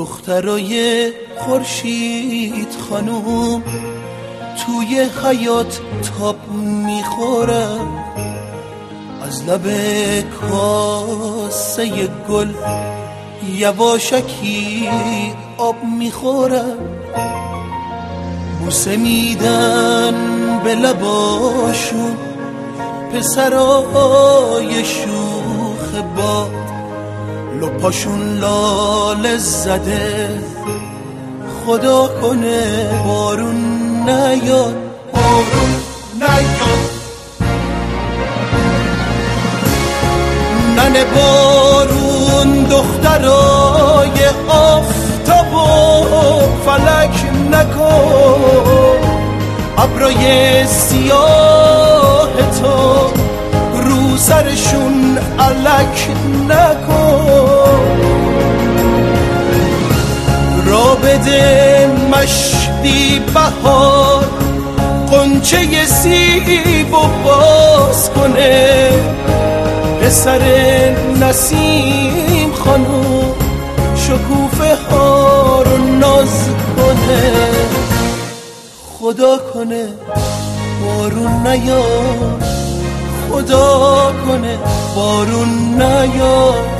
دخترای خورشید خانوم توی حیات تاب میخورم، از لب کاسه گل یواشکی آب میخورم، بوسه میدن به لباشون پسرای شوخ باد، لپاشون لاله زده، خدا کنه بارون نیاد، بارون نیاد، ننه بارون دخترای آفتاب و فلک نکن، ابرای سیاه تو رو سرشون علک نکن، را بده مشتی بهار قنچه سیب و باز کنه، پسر نسیم خانوم شکوفه ها رو ناز کنه، خدا کنه بارون نیاد، خدا کنه بارون نیاد.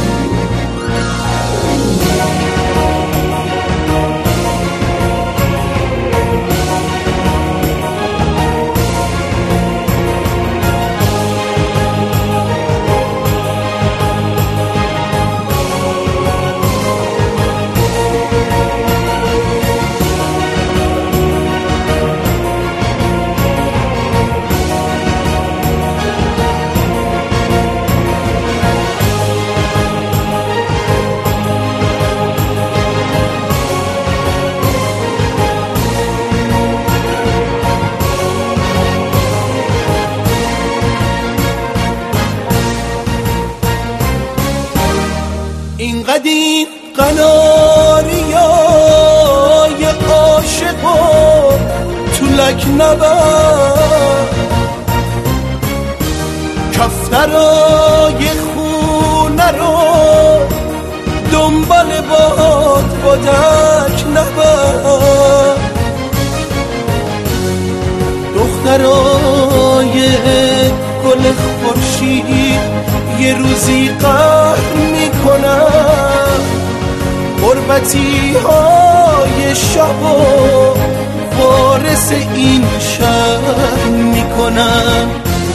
این قدیم قناریای عاشقا تو لک نبر، کفترای خونه رو دنبال باد بادک نبر، دخترای گل خورشید یه روزی قهر میکنن، غربتی های شب و وارث این شهر میکنن،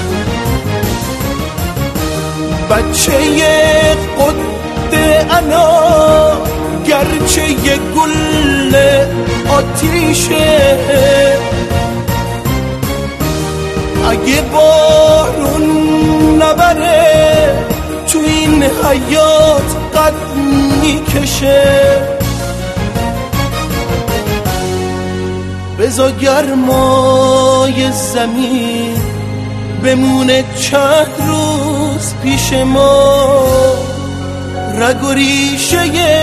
بچه قد انا گرچه یه گل آتیشه، اگه بارون نبره تو این حیات قد میکشه، بذار گرمای زمین بمونه چند روز پیش ما، رگ و ریشه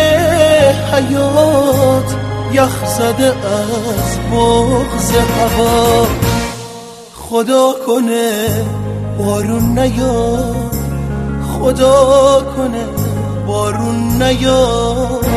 حیات یخ زده از بغض هوا، خدا کنه بارون نیاد، خدا کنه بارون نیاد،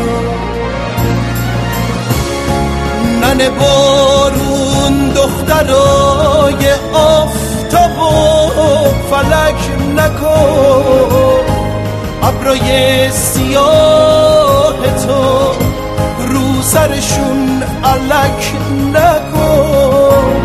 ننه بارون دخترای آفتاب و فلک نکن، ابرای سیاه تو رو سرشون علک نکن،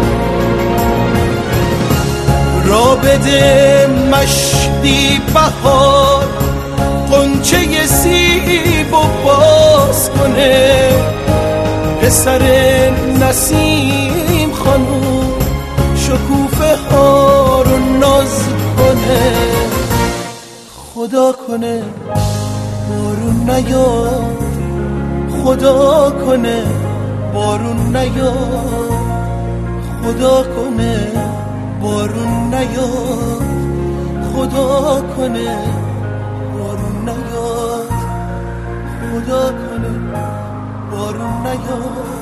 را بده مشتی بهار قنچه سیب و باز کنه، پسر نسیم خانوم شکوفه ها رو ناز کنه، خدا کنه بارون نیاد، خدا کنه بارون نیاد، خدا کنه بارون نیاد، خدا کنه بارون نیاد، خدا کنه بارون نیاد.